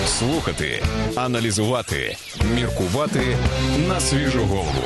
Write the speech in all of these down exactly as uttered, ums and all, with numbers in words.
Слухати, аналізувати, міркувати на свіжу голову.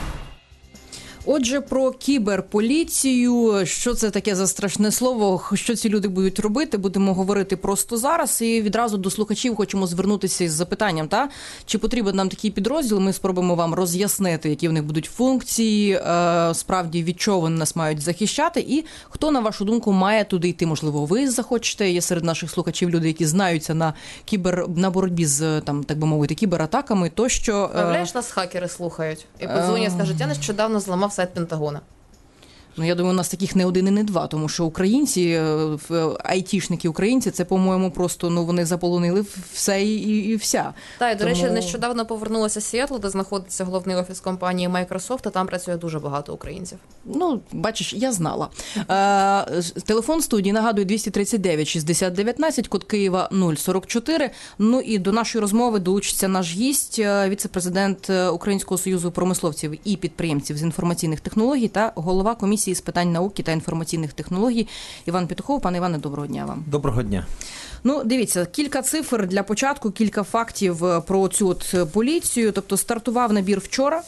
Отже, про кіберполіцію, що це таке за страшне слово, що ці люди будуть робити, будемо говорити просто зараз. І відразу до слухачів хочемо звернутися із запитанням, та? Чи потрібен нам такий підрозділ, ми спробуємо вам роз'яснити, які в них будуть функції, е, справді від чого вони нас мають захищати, і хто, на вашу думку, має туди йти. Можливо, ви захочете, є серед наших слухачів люди, які знаються на кібер, на боротьбі з, там, так би мовити, кібератаками, тощо. Уявляєш, нас хакери слухають і подзвонять, скажуть, я нещодавно зламав сайт Пентагона. Ну, я думаю, у нас таких не один і не два, тому що українці, айтішники українці, це, по-моєму, просто, ну, вони заполонили все і, і вся. Так, і, до тому... речі, нещодавно повернулася з Сіетлу, де знаходиться головний офіс компанії Microsoft, а там працює дуже багато українців. Ну, бачиш, я знала. Е, телефон студії, нагадую, двісті тридцять дев'ять шістдесят дев'ятнадцять, код Києва нуль сорок чотири. Ну, і до нашої розмови долучиться наш гість, віце-президент Українського союзу промисловців і підприємців з інформаційних технологій та голова комісії з питань науки та інформаційних технологій Іван Петухов. Пане Іване, доброго дня вам. Доброго дня. Ну, дивіться, кілька цифр для початку, кілька фактів про цю от поліцію. Тобто стартував набір вчора,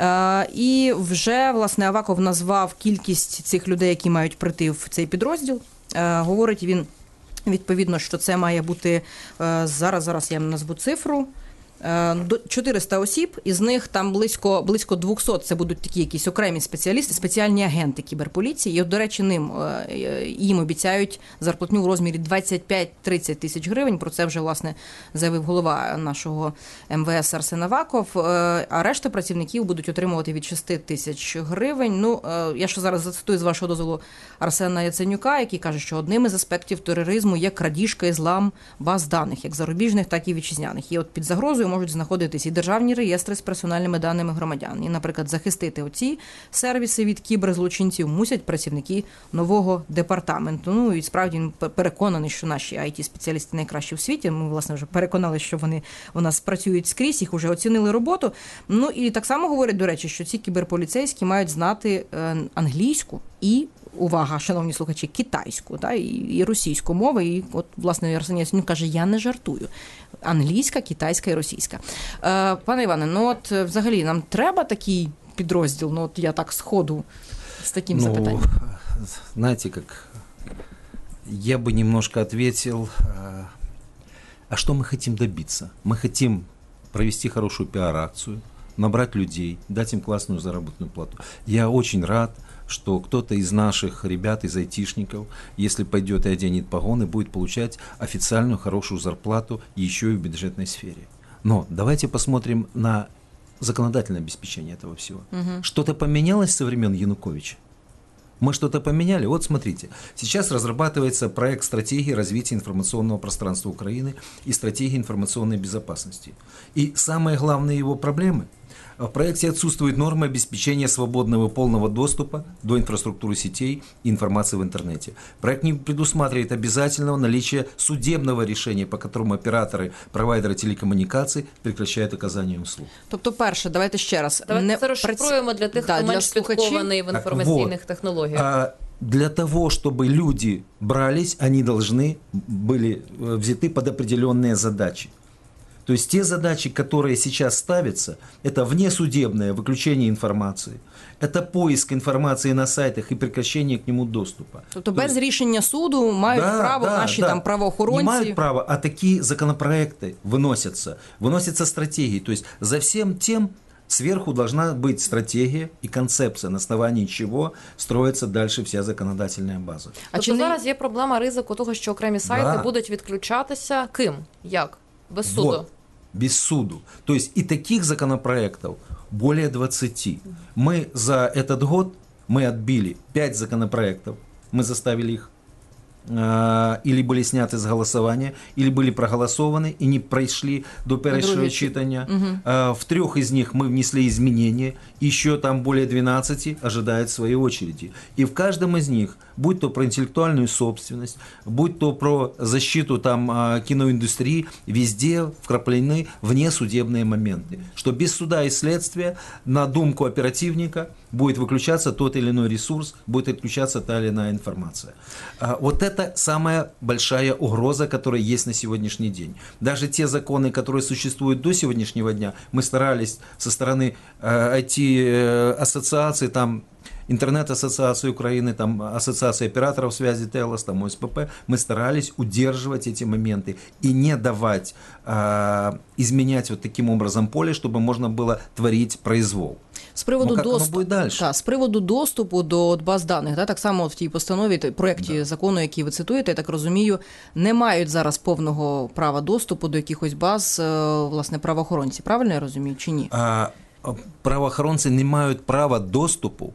і вже, власне, Аваков назвав кількість цих людей, які мають прийти в цей підрозділ. Говорить він, відповідно, що це має бути, зараз, зараз я назву цифру, чотириста осіб, із них там близько, близько двісті, це будуть такі якісь окремі спеціалісти, спеціальні агенти кіберполіції. І, от, до речі, ним, їм обіцяють зарплатню в розмірі двадцять п'ять - тридцять тисяч гривень. Про це вже, власне, заявив голова нашого ем ве ес Арсен Аваков. А решта працівників будуть отримувати від шести тисяч гривень. Ну, я ще зараз зацитую з вашого дозволу Арсена Яценюка, який каже, що одним із аспектів тероризму є крадіжка і злам баз даних, як зарубіжних, так і вітчизняних. І от під загрозою можуть знаходитись і державні реєстри з персональними даними громадян. І, наприклад, захистити оці сервіси від кіберзлочинців мусять працівники нового департаменту. Ну, і справді він переконаний, що наші ай ті-спеціалісти найкращі в світі. Ми, власне, вже переконали, що вони у нас працюють скрізь, їх вже оцінили роботу. Ну, і так само говорять, до речі, що ці кіберполіцейські мають знати англійську і, увага, шановні слухачі, китайську, та, і, і російську мови. І от, власне, Арсен Яценюк каже, я не жартую. Англійська, китайська і російська. Е, пане Іване, ну от взагалі нам треба такий підрозділ? Ну от я так сходу з таким ну, запитанням. Знаете, как я бы немножко ответил, а что мы хотим добиться? Мы хотим провести хорошую пиар-акцию, набрать людей, дать им классную заработную плату. Я очень рад, что кто-то из наших ребят, из айтишников, если пойдет и оденет погоны, будет получать официальную хорошую зарплату еще и в бюджетной сфере. Но давайте посмотрим на законодательное обеспечение этого всего. Угу. Что-то поменялось со времен Януковича? Мы что-то поменяли? Вот смотрите, сейчас разрабатывается проект стратегии развития информационного пространства Украины и стратегии информационной безопасности. И самые главные его проблемы – в проекте отсутствуют нормы обеспечения свободного и полного доступа до инфраструктуры сетей и информации в интернете. Проект не предусматривает обязательного наличия судебного решения, по которому операторы, провайдеры телекоммуникаций прекращают оказание услуг. Тобто, перше, давайте ще раз. Давайте не... це розшифруємо для тих, да, хто менш підкований в інформаційних вот. технологіях. А для того, чтобы люди брались, они должны были взяты под определенные задачи. То есть те задачи, которые сейчас ставятся, это внесудебное выключение информации, это поиск информации на сайтах и прекращение к нему доступа. Тобто без есть... рішення суду мають да, право да, наші да. там правоохоронці? Не мають права, а такие законопроекты выносятся, выносятся стратегии. То есть за всем тем сверху должна быть стратегия и концепция, на основании чего строится дальше вся законодательная база. А тобто чи зараз є проблема ризику того, що окремі сайти да. будуть відключатися ким? Як? Без суду? Вот. Без суду. То есть и таких законопроектов более двадцати. Мы за этот год мы отбили пять законопроектов, мы заставили их э, или были сняты с голосования, или были проголосованы и не прошли до первого читания. Угу. Э, в трех из них мы внесли изменения, еще там более двенадцати ожидают своей очереди. И в каждом из них, будь то про интеллектуальную собственность, будь то про защиту там киноиндустрии, везде вкраплены внесудебные моменты. Что без суда и следствия на думку оперативника будет выключаться тот или иной ресурс, будет отключаться та или иная информация. Вот это это самая большая угроза, которая есть на сегодняшний день. Даже те законы, которые существуют до сегодняшнего дня, мы старались со стороны э, ай ти-ассоциаций, там, Интернет-ассоциации Украины, там, Ассоциация операторов связи ТЭЛОС, там, О С П П, мы старались удерживать эти моменты и не давать э, изменять вот таким образом поле, чтобы можно было творить произвол. З приводу, ну, доступ... та, з приводу доступу до баз даних, да, так само в тій постанові, проєкті да. закону, який ви цитуєте, я так розумію, не мають зараз повного права доступу до якихось баз, власне, правоохоронці. Правильно я розумію, чи ні? А, правоохоронці не мають права доступу,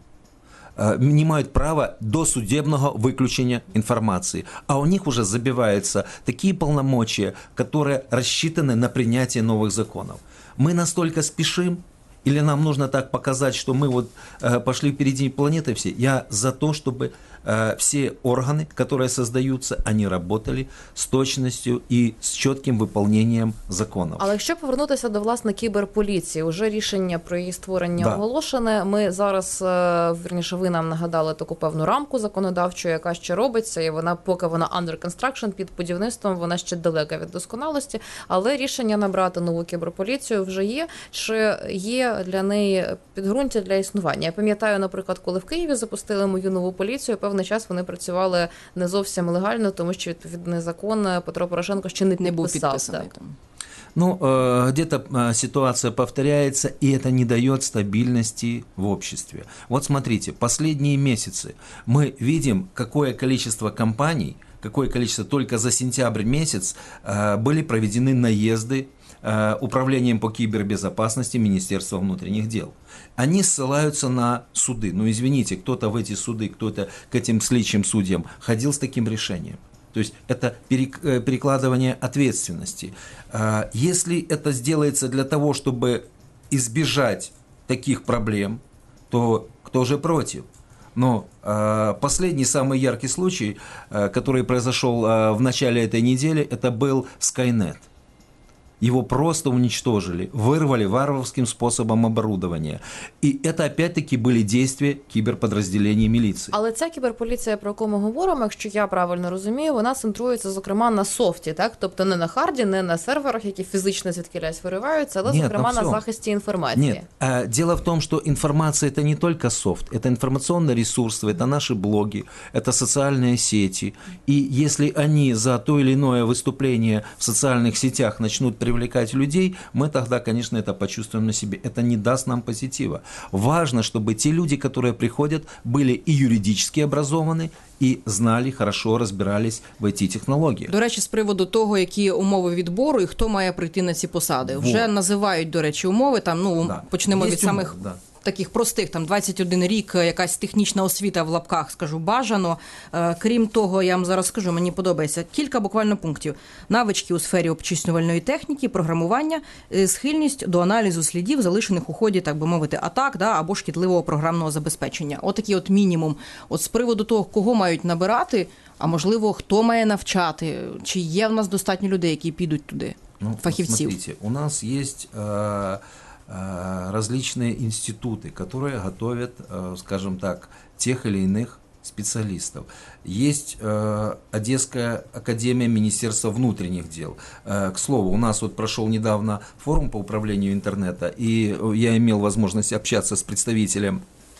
не мають права до судебного выключения информации. А у них уже забиваются такие полномочия, которые рассчитаны на принятие новых законов. Мы настолько спешим, или нам нужно так показать, что мы вот э, пошли впереди планеты все? Я за то, чтобы э, все органы, которые создаются, они работали с точностью и с четким выполнением законов. Але якщо повернутися до, власне, кіберполіції, уже рішення про її створення да. оголошене. Ми зараз, вірніше, ви нам нагадали таку певну рамку законодавчу, яка ще робиться, і вона, поки вона under construction, під будівництвом, вона ще далека від досконалості, але рішення набрати нову кіберполіцію вже є. Чи є для неї підґрунтя для існування? Я пам'ятаю, наприклад, коли в Києві запустили мою нову поліцію, певний час вони працювали не зовсім легально, тому що відповідний закон Петро Порошенко ще не підписав. Не був підписаний там. Ну, где-то ситуация повторяется, и это не дает стабильности в обществе. Вот смотрите, последние месяцы мы видим, какое количество компаний, какое количество только за сентябрь месяц были проведены наезды Управлением по кибербезопасности Министерства внутренних дел. Они ссылаются на суды. Ну, извините, кто-то в эти суды, кто-то к этим сличьим судьям ходил с таким решением. То есть это перекладывание ответственности. Если это сделается для того, чтобы избежать таких проблем, то кто же против? Но э, последний самый яркий случай, э, который произошел э, в начале этой недели, это был Skynet. Его просто уничтожили, вырвали варварским способом оборудование. І це, опять-таки, були дії кіберподрозділень міліції. Але ця кіберполіція, про яку ми говоримо, якщо я правильно розумію, вона центрується, зокрема, на софті, так? Тобто не на харді, не на серверах, які фізично звідкілясь вириваються, але, Нет, зокрема, на, на захисті інформації. Нет, дело в том, что информация – это не только софт, это информационные ресурсы, это наши блоги, это социальные сети. И если они за то или иное выступление в социальных сетях начнут привлекать привлекать людей, мы тогда, конечно, это почувствуем на себе. Это не даст нам позитива. Важно, чтобы те люди, которые приходят, были и юридически образованы, і знали, хорошо розбирались в ай ті-технологіях. До речі, з приводу того, які умови відбору і хто має прийти на ці посади. Вже вот. Називають, до речі, умови. Там, ну, да. Почнемо Є від умови, самих... Да. Таких простих, там двадцять один рік, якась технічна освіта в лапках, скажу, бажано. Крім того, я вам зараз скажу, мені подобається кілька буквально пунктів. Навички у сфері обчислювальної техніки, програмування, схильність до аналізу слідів, залишених у ході, так би мовити, атак, да, або шкідливого програмного забезпечення. Отакий от мінімум. От з приводу того, кого мають набирати, а можливо, хто має навчати, чи є в нас достатньо людей, які підуть туди, ну, фахівців? Смотрите, у нас є... Э... различные институты, которые готовят, скажем так, тех или иных специалистов. Есть Одесская академия Министерства внутренних дел. К слову, у нас вот прошел недавно форум по управлению интернета, и я имел возможность общаться с представителем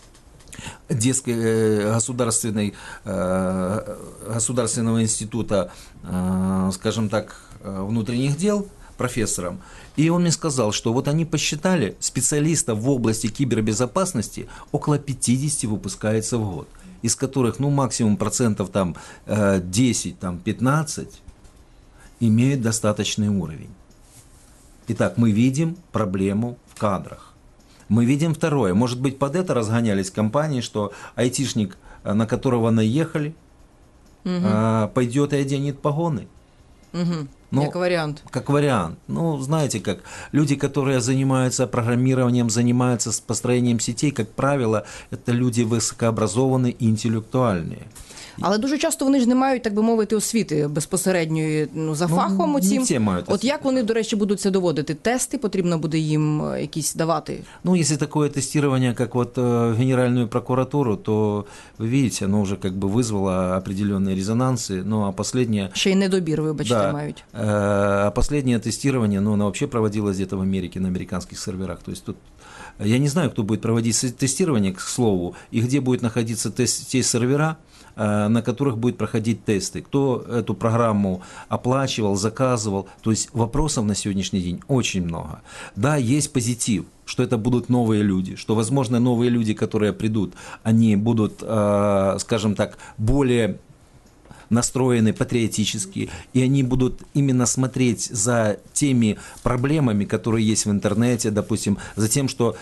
Одесской государственной, государственного института, скажем так, внутренних дел, профессором, и он мне сказал, что вот они посчитали, специалистов в области кибербезопасности около пятьдесят выпускается в год, из которых, ну, максимум процентов там десять, там пятнадцать имеют достаточный уровень. Итак, мы видим проблему в кадрах. Мы видим второе. Может быть, под это разгонялись компании, что айтишник, на которого наехали, угу. пойдет и оденет погоны. Угу. Ну, как вариант. Как вариант. Ну, знаете, как люди, которые занимаются программированием, занимаются построением сетей, как правило, это люди високообразовані і інтелектуальні. Але дуже часто вони ж не мають, так би мовити, освіти безпосередньої, ну, за Ну, фахом не оцім. всі мають От освіту. як вони, до речі, будуть це доводити? Тести потрібно буде їм е, якісь давати? Ну, если такое тестирование, как вот э, в Генеральную прокуратуру, то, вы видите, оно уже как бы вызвало определенные резонансы, ну, а последнее... Ще й недобір, вибачте, Да, мають. э, а последнее тестирование, ну, оно вообще проводилось где-то в Америке, на американских серверах, то есть тут... Я не знаю, кто будет проводить тестирование, к слову, и где будут находиться тест, те сервера, на которых будет проходить тесты, кто эту программу оплачивал, заказывал. То есть вопросов на сегодняшний день очень много. Да, есть позитив, что это будут новые люди, что, возможно, новые люди, которые придут, они будут, скажем так, более настроены патриотически, и они будут именно смотреть за теми проблемами, которые есть в интернете, допустим, за тем, что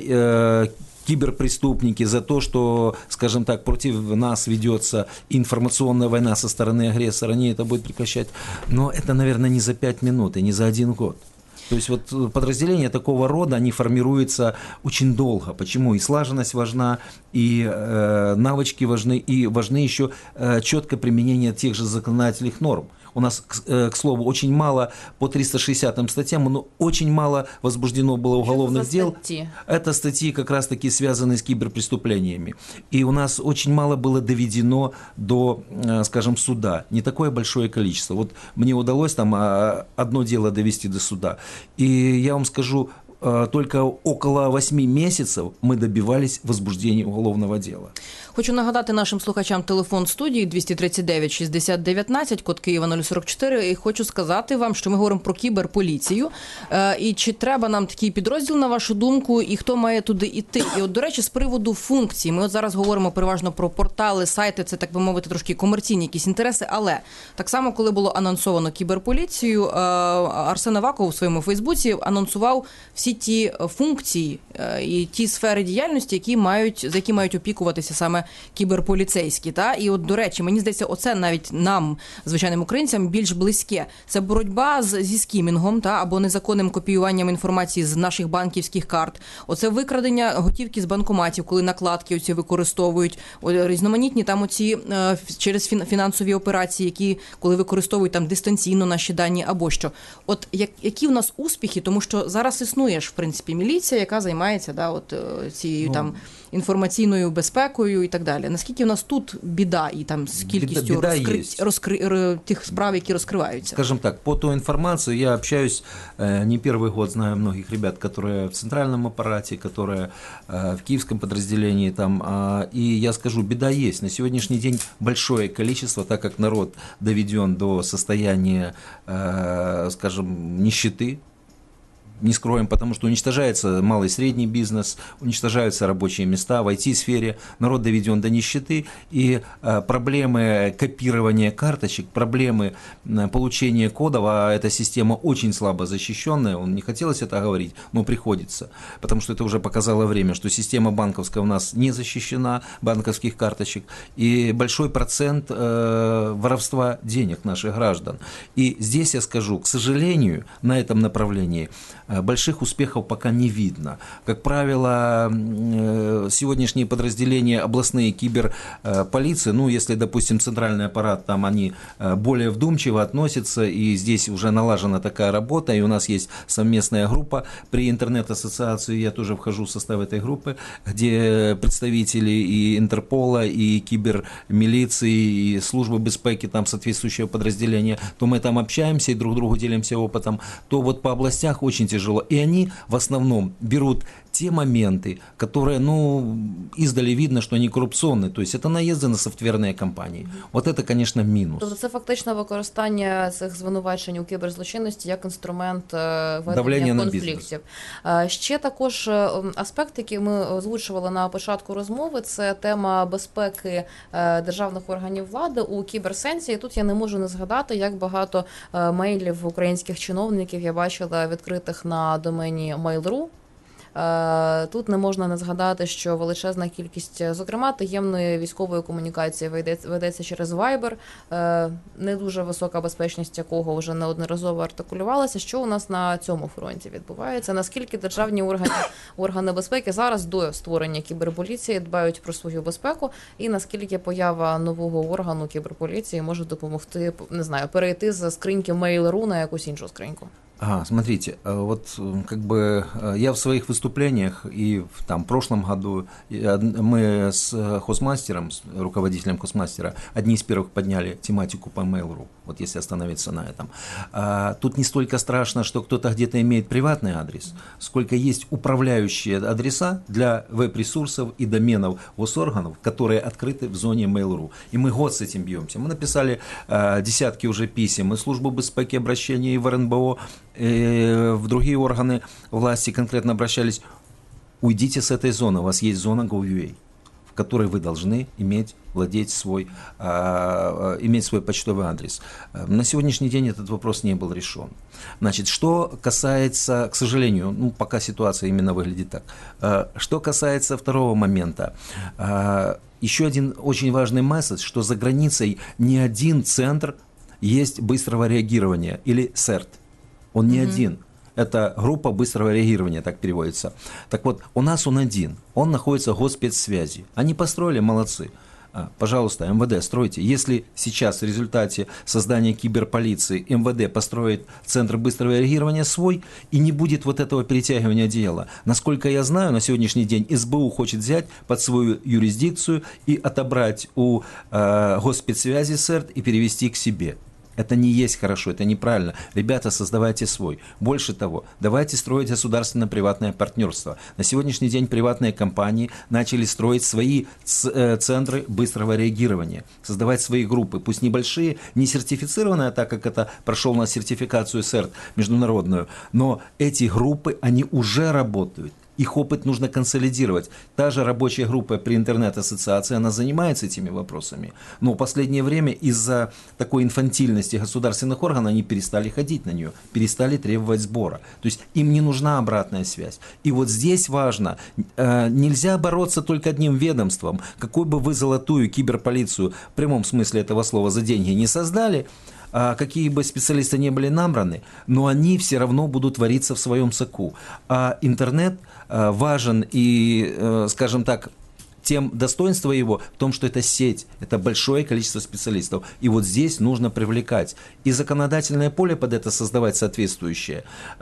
э, киберпреступники, за то, что, скажем так, против нас ведется информационная война со стороны агрессора, они это будут прекращать. Но это, наверное, не за пять минут и не за один год. То есть вот подразделения такого рода, они формируются очень долго. Почему? И слаженность важна, и э, навычки важны, и важны еще э, четкое применение тех же законодательных норм. У нас, к, э, к слову, очень мало по триста шестидесятым статьям, но очень мало возбуждено было уголовных Что дел. статьи? Это статьи как раз-таки связанные с киберпреступлениями. И у нас очень мало было доведено до, э, скажем, суда. Не такое большое количество. Вот мне удалось там э, одно дело довести до суда. И я вам скажу, только около восьми месяцев мы добивались возбуждения уголовного дела. Хочу нагадати нашим слухачам телефон студії двісті тридцять дев'ять шістдесят дев'ятнадцять, код Києва нуль сорок чотири. І хочу сказати вам, що ми говоримо про кіберполіцію. І чи треба нам такий підрозділ, на вашу думку, і хто має туди йти? І от, до речі, з приводу функцій. Ми от зараз говоримо переважно про портали, сайти, це, так би мовити, трошки комерційні якісь інтереси. Але так само, коли було анонсовано кіберполіцію, Арсен Аваков у своєму Фейсбуці анонсував всі ті функції і ті сфери діяльності, які мають, за які мають опікуватися саме кіберполіцейські. Та? І от, до речі, мені здається, оце навіть нам, звичайним українцям, більш близьке. Це боротьба з, зі скімінгом, та? Або незаконним копіюванням інформації з наших банківських карт. Оце викрадення готівки з банкоматів, коли накладки оці використовують. Різноманітні там оці через фінансові операції, які коли використовують там дистанційно наші дані або що. От як, які в нас успіхи, тому що зараз існує ж, в принципі, міліція, яка займається да, от, цією ну, там інформаційною безпекою і так далі. Наскільки в нас тут біда і там з кількістю розкри... розкри... тих справ, які розкриваються? Скажем так, по той информации я общаюсь, не первый год знаю многих ребят, которые в центральном аппарате, которые в киевском подразделении, там, и я скажу, беда есть. На сегодняшний день большое количество, так как народ доведен до состояния, скажем, нищеты, не скроем, потому что уничтожается малый и средний бизнес, уничтожаются рабочие места в ай ти-сфере, народ доведен до нищеты, и э, проблемы копирования карточек, проблемы э, получения кодов, а эта система очень слабо защищенная, он не хотелось это говорить, но приходится, потому что это уже показало время, что система банковская у нас не защищена, банковских карточек, и большой процент э, воровства денег наших граждан. И здесь я скажу, к сожалению, на этом направлении больших успехов пока не видно. Как правило, сегодняшние подразделения областные киберполиции, ну, если, допустим, центральный аппарат, там они более вдумчиво относятся, и здесь уже налажена такая работа, и у нас есть совместная группа при интернет-ассоциации, я тоже вхожу в состав этой группы, где представители и Интерпола, и кибермилиции, и службы безпеки, там соответствующего подразделения, то мы там общаемся и друг другу делимся опытом, то вот по областях очень тяжело. И они в основном берут те моменты, которые, ну, издали видно, что они коррупционные. То есть это наезды на софтверные компанії. От це, звісно, мінус. Тобто це фактично використання цих звинувачень у кіберзлочинності як інструмент ведення конфліктів. Ще також аспект, який ми озвучували на початку розмови, це тема безпеки державних органів влади у кіберсенсі. І тут я не можу не згадати, як багато мейлів українських чиновників я бачила відкритих на домені Mail.ru, Тут не можна не згадати, що величезна кількість, зокрема, таємної військової комунікації ведеться, ведеться через Viber, не дуже висока безпечність якого вже неодноразово артикулювалася. Що у нас на цьому фронті відбувається? Наскільки державні органи, органи безпеки зараз до створення кіберполіції дбають про свою безпеку, і наскільки поява нового органу кіберполіції може допомогти, не знаю, перейти з скриньки Mail.ru на якусь іншу скриньку? Ага, смотрите, вот как бы я в своих выступлениях и в там, прошлом году мы с хозмастером, с руководителем хозмастера, одни из первых подняли тематику по Mail.ru, вот если остановиться на этом. А, тут не столько страшно, что кто-то где-то имеет приватный адрес, сколько есть управляющие адреса для веб-ресурсов и доменов госорганов, которые открыты в зоне Mail.ru. И мы год с этим бьемся. Мы написали а, десятки уже писем, и в службу безпеки обращения, и в эр эн бэ о, в другие органы власти конкретно обращались: уйдите с этой зоны, у вас есть зона Gov.ua, в которой вы должны иметь, владеть свой, э, иметь свой почтовый адрес. На сегодняшний день этот вопрос не был решен. Значит, что касается, к сожалению, ну, пока ситуация именно выглядит так, э, что касается второго момента, э, еще один очень важный месседж, что за границей не один центр есть быстрого реагирования, или СЭРТ. Он не mm-hmm. один. Это группа быстрого реагирования, так переводится. Так вот, у нас он один. Он находится в госпецсвязи. Они построили, молодцы. Пожалуйста, эм вэ дэ, стройте. Если сейчас в результате создания киберполиции эм вэ дэ построит центр быстрого реагирования свой, и не будет вот этого перетягивания дела. Насколько я знаю, на сегодняшний день эс бэ у хочет взять под свою юрисдикцию и отобрать у э, госпецсвязи СЭРТ и перевести к себе. Это не есть хорошо, это неправильно. Ребята, создавайте свой. Больше того, давайте строить государственно-приватное партнерство. На сегодняшний день приватные компании начали строить свои центры быстрого реагирования, создавать свои группы, пусть небольшие, не сертифицированные, так как это прошел на сертификацию СЭРТ международную, но эти группы, они уже работают. Их опыт нужно консолидировать. Та же рабочая группа при интернет-ассоциации, она занимается этими вопросами. Но в последнее время из-за такой инфантильности государственных органов они перестали ходить на нее, перестали требовать сбора. То есть им не нужна обратная связь. И вот здесь важно, э, нельзя бороться только одним ведомством. Какой бы вы золотую киберполицию в прямом смысле этого слова за деньги не создали, какие бы специалисты не были набраны, но они все равно будут вариться в своем соку. А интернет важен и, скажем так, тем достоинство его в том, что это сеть, это большое количество специалистов. И вот здесь нужно привлекать и законодательное поле под это создавать соответствующее,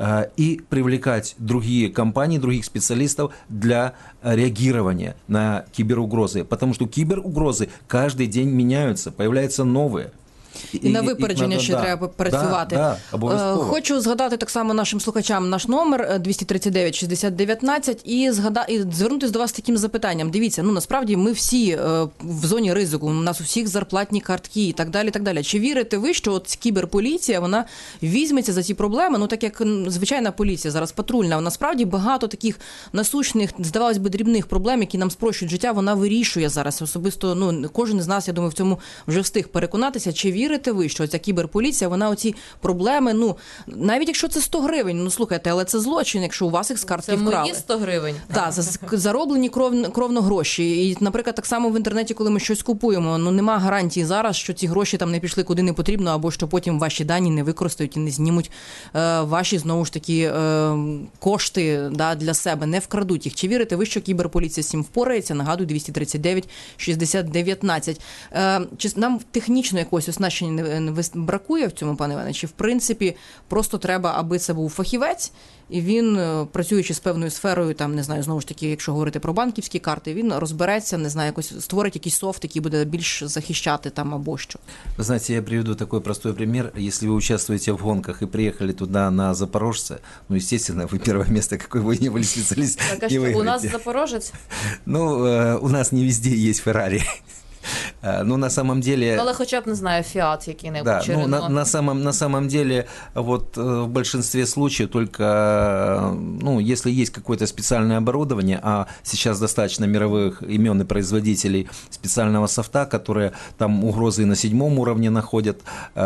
и привлекать другие компании, других специалистов для реагирования на киберугрозы. Потому что киберугрозы каждый день меняются, появляются новые. І, і на випередження ще да, треба працювати. Да, да, Хочу згадати так само нашим слухачам наш номер двісті тридцять дев'ять шістдесят дев'ятнадцять і, згада... і звернутися до вас з таким запитанням. Дивіться, ну насправді ми всі е, в зоні ризику, у нас у всіх зарплатні картки і так далі, так далі. Чи вірите ви, що от кіберполіція, вона візьметься за ці проблеми, ну так як звичайна поліція, зараз патрульна, насправді багато таких насущних, здавалось би, дрібних проблем, які нам спрощують життя, вона вирішує зараз. Особисто, ну, кожен з нас, я думаю, в цьому вже встиг переконатися. Чи вірите ви, що ця кіберполіція, вона оці проблеми, ну, навіть якщо це сто гривень, ну, слухайте, але це злочин, якщо у вас їх з картки вкрали. Це мої сто гривень. Так, за, зароблені кров, кровно гроші. І, наприклад, так само в інтернеті, коли ми щось купуємо, ну, нема гарантії зараз, що ці гроші там не пішли куди не потрібно, або що потім ваші дані не використають і не знімуть е, ваші, знову ж таки, е, кошти, да, для себе, не вкрадуть їх. Чи вірите ви, що кіберполіція з цим впорається? Нагадую, двісті тридцять дев'ять шістдесят дев'ятнадцять. Е, чи нам технічно якось оснащення не бракує в цьому, пане Іване? Чи, в принципі, просто треба, аби це був фахівець, і він, працюючи з певною сферою, там, не знаю, знову ж таки, якщо говорити про банківські карти, він розбереться, не знаю, якось створить якийсь софт, який буде більш захищати там або що? Вы знаете, я приведу такой простой пример. Если вы участвуете в гонках и приехали туда на Запорожце, ну, естественно, вы первое место, какой вы не были специалист, так, а что, у нас Запорожец? Ну, у нас не везде есть Феррари. Ну, на самом деле... Але хоча б, не знаю, Фіат який-небудь, Да, чи ну, Рено. на, на, самом, на самом деле, вот в большинстве случаев только, ну, если есть какое-то специальное оборудование, а сейчас достаточно мировых имен и производителей специального софта, которые там угрозы и на седьмом уровне находят,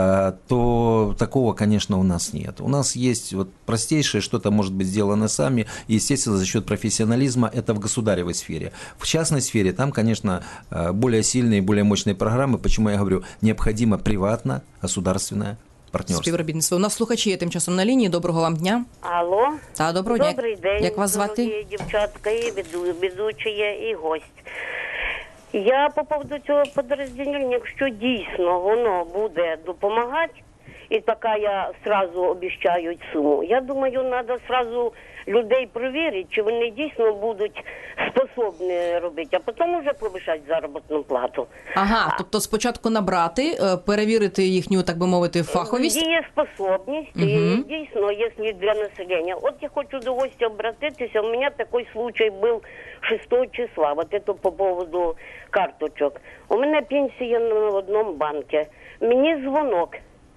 то такого, конечно, у нас нет. У нас есть вот простейшее, что-то может быть сделано сами, и, естественно, за счет профессионализма это в государевой сфере. В частной сфере там, конечно, более сильные, более мощные программы. Почему я говорю, необходимо приватно, государственное партнерство. Співробітництво. У нас слухачі є тим часом на лінії. Доброго вам дня. Алло. Та, доброго дня. Добрий день, Як вас звати? дорогі дівчатка, і ведучі, і гость. Я по поводу цього підрозділення, якщо дійсно воно буде допомагати, і така я сразу обіцяю суму, я думаю, треба сразу людей перевірити, чи вони дійсно будуть способні робити, а потім вже повишати заробітну плату. Ага, тобто спочатку набрати, перевірити їхню, так би мовити, фаховість? Дієспособність, Угу. і дійсно, якщо для населення. От я хочу до гостя обратитися, у мене такий случай був шестого числа, вот это по поводу карточок. У мене пенсія на одному банку. Мені дзвонок.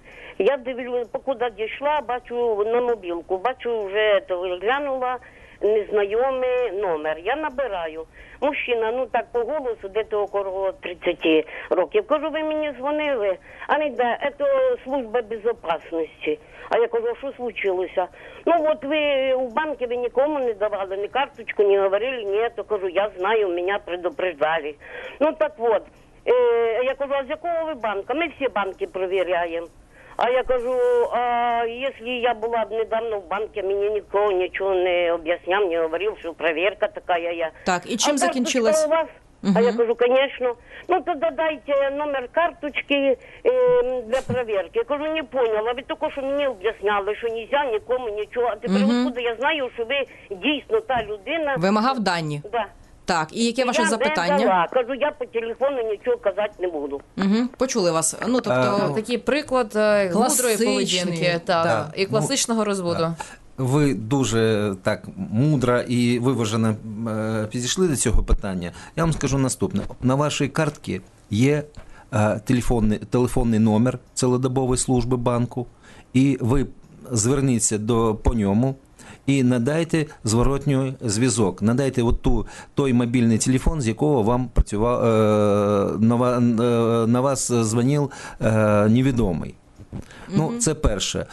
Я дивлюся, покуди дійшла, бачу на мобілку, бачу вже то, глянула незнайомий номер. Я набираю. Мужчина, ну так по голосу, десь около тридцять років. Кажу, ви мені дзвонили? А не да, це служба безпечності. А я кажу, що случилося? Ну от ви у банку ви нікому не давали, ні карточку, не говорили, ні, то кажу, я знаю, мене предупреждали. Ну так от, е, я кажу, а з якого ви банка? Ми всі банки перевіряємо. А я кажу, а якщо я була б недавно в банку, мені ніхто нічого не об'ясняв, не говорив, що перевірка така я. Так, і чим а закінчилось? у вас? Угу. А я кажу, звісно. Ну, тоді дайте номер карточки е, для перевірки. Я кажу, не поняла, ви тільки що мені об'ясняли, що нельзя нікому нічого. А тепер Угу. откуда я знаю, що ви дійсно та людина. Вимагав дані? Да. Так, і яке ваше я запитання? Не дала. Кажу, я по телефону нічого казати не буду. Угу. Почули вас. Ну, тобто... А, такий приклад е, мудрої Класичний. поведінки та, Да. і класичного Ну, розводу. да. Ви дуже так мудро і виважено е, підійшли до цього питання. Я вам скажу наступне. На вашій картці є е, телефонний, телефонний номер цілодобової служби банку, і ви зверніться до, по ньому і надайте зворотній зв'язок. Надайте от ту, той мобільний телефон, з якого вам працював, е, на, на вас дзвонив е, невідомий. Ну, Мгм. це перше.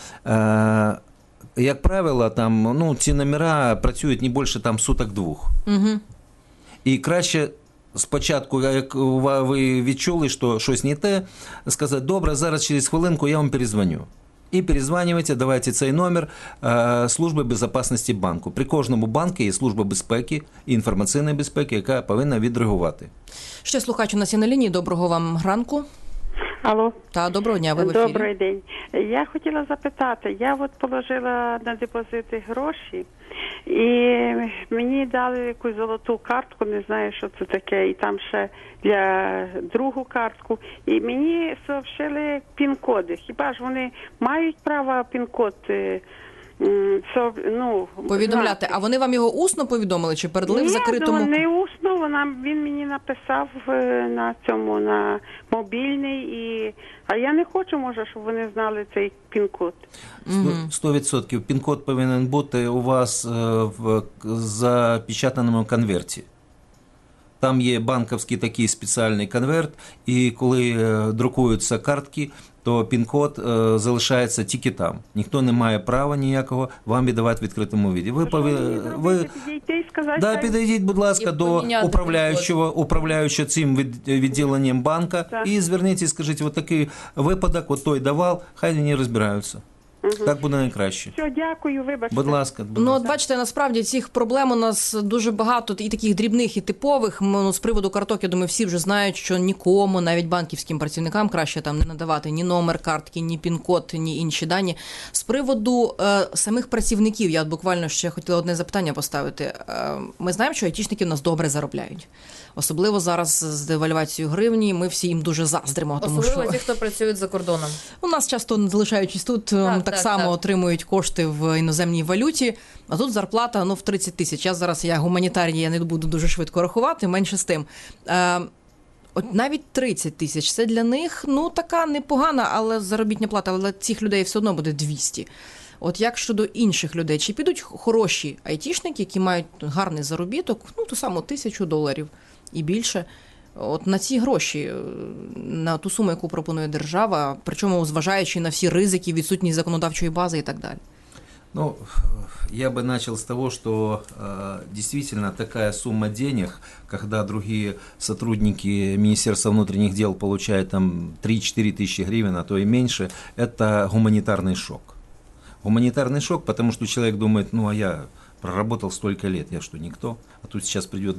Е, Як правило, там, ну, ці номера працюють не більше там суток-двох. Угу. І краще спочатку, як ви відчули, що щось не те, сказати, добре, зараз через хвилинку я вам перезвоню. І перезванюйте, давайте цей номер е, Служби безпечності банку. При кожному банку є служба безпеки і інформаційної безпеки, яка повинна відреагувати. Ще слухач у нас є на лінії. Доброго вам ранку. Алло. Та, доброго дня, ви в ефірі. Добрий день. Я хотіла запитати, я от положила на депозити гроші, і мені дали якусь золоту картку, не знаю, що це таке, і там ще для другу картку, і мені сообщили пін-коди. Хіба ж вони мають право пін-код м, со, ну, Повідомляти. знати? А вони вам його усно повідомили чи передали в Ні, закритому? ну, не усно, вона, він мені написав е, на цьому, на мобільний, і, а я не хочу, може, щоб вони знали цей пін-код. сто відсотків пін-код повинен бути у вас е, в запечатаному конверті. Там є банківський такий спеціальний конверт, і коли е, друкуються картки, то пін-код е, залишається тільки там. Ніхто не має права ніякого вам віддавати в відкритому віді. Ви, пові... ви... Підійти і сказати, Да, хай- підійдіть, будь ласка, І до поміняти управляючого, управляючого цим від- відділенням банка, Так. і зверніться і скажіть, от такий випадок, от той давав, хай вони розбираються. Так буде найкраще. Все, дякую, вибачте. Будь ласка, будь Ну, ласка. от бачите, насправді цих проблем у нас дуже багато, і таких дрібних, і типових. Ну, з приводу карток, я думаю, всі вже знають, що нікому, навіть банківським працівникам, краще там не надавати ні номер картки, ні пін-код, ні інші дані. З приводу е, самих працівників, я от буквально ще хотіла одне запитання поставити. Е, ми знаємо, що айтішники у нас добре заробляють. Особливо зараз з девальвацією гривні, ми всі їм дуже заздримо. Тому Особливо що ті, хто працюють за кордоном. у нас часто, залишаючись тут, так, так, так, само так. отримують кошти в іноземній валюті, а тут зарплата ну, в тридцять тисяч. Я зараз, я гуманітарій, я не буду дуже швидко рахувати, менше з тим. Е, От навіть тридцять тисяч – це для них, ну, така непогана, але заробітна плата, але цих людей все одно буде двісті. От як щодо інших людей, чи підуть хороші айтішники, які мають гарний заробіток, ну, ту саму тисячу доларів і більше, от на ці гроші, на ту суму, яку пропонує держава, причому зважаючи на всі ризики, відсутність законодавчої бази і так далі? Ну, я бы начал с того, что э, действительно такая сумма денег, когда другие сотрудники Министерства внутренних дел получают там три-четыре тысячи гривен, а то и меньше, это гуманитарный шок. Гуманитарный шок, потому что человек думает, ну а я проработал столько лет, я что, никто? А тут сейчас придет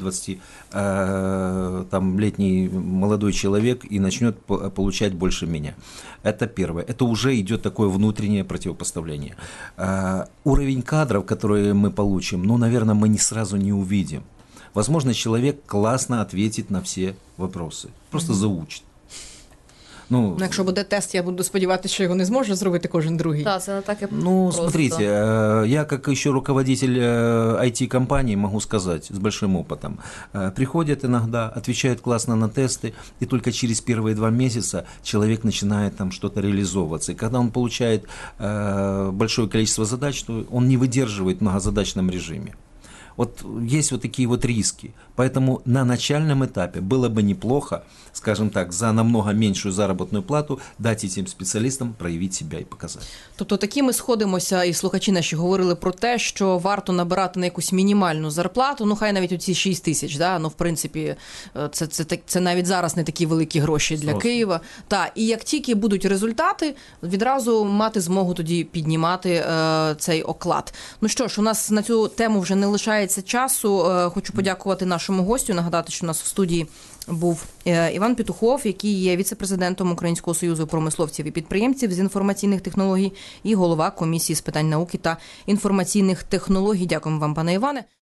двадцатилетний молодой человек и начнет получать больше меня. Это первое. Это уже идет такое внутреннее противопоставление. А, уровень кадров, которые мы получим, ну, наверное, мы не сразу не увидим. Возможно, человек классно ответит на все вопросы. Просто заучит. Ну, Ну, якщо буде тест, я буду сподіватися, що його не зможе зробити кожен другий. Так, це не так і Ну, просто. смотрите, я как еще руководитель ай ти-компании могу сказать с большим опытом. Приходят иногда, отвечают классно на тесты, и только через первые два месяца человек начинает там что-то реализовываться. И когда он получает большое количество задач, то он не выдерживает в многозадачном режиме. Вот есть вот такие вот риски. Поэтому на начальном этапе было бы неплохо, скажем так, за намного меньшую заработную плату дать этим специалистам проявить себя и показать. Тобто такі ми сходимося, і слухачі наші говорили про те, що варто набирати на якусь мінімальну зарплату, ну хай навіть оці шість тисяч, да? Ну в принципі це, це, це, це навіть зараз не такі великі гроші для Просто. Києва. Та, і як тільки будуть результати, відразу мати змогу тоді піднімати е, цей оклад. Ну що ж, у нас на цю тему вже не лишається часу. Е, хочу подякувати нашому гостю, нагадати, що у нас в студії був Іван Петухов, який є віце-президентом Українського союзу промисловців і підприємців з інформаційних технологій і голова комісії з питань науки та інформаційних технологій. Дякуємо вам, пане Іване.